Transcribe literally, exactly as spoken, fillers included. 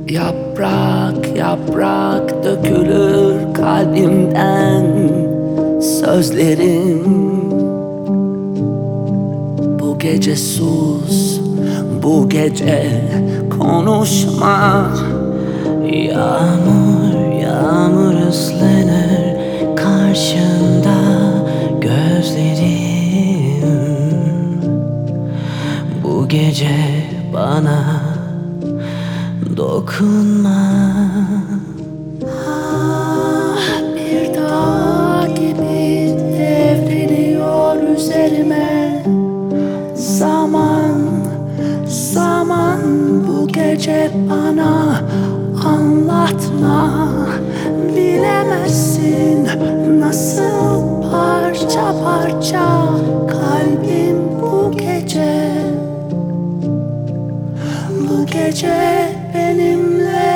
Yaprak yaprak dökülür kalbimden sözlerin. Bu gece sus, bu gece konuşma. Yağmur yağmur ıslanır karşında gözlerim. Bu gece bana dokunma. Ah, bir dağ gibi devriliyor üzerime. Zaman, zaman bu gece bana anlatma. Bilemezsin nasıl parça parça kalbim bu gece. Bu gece benimle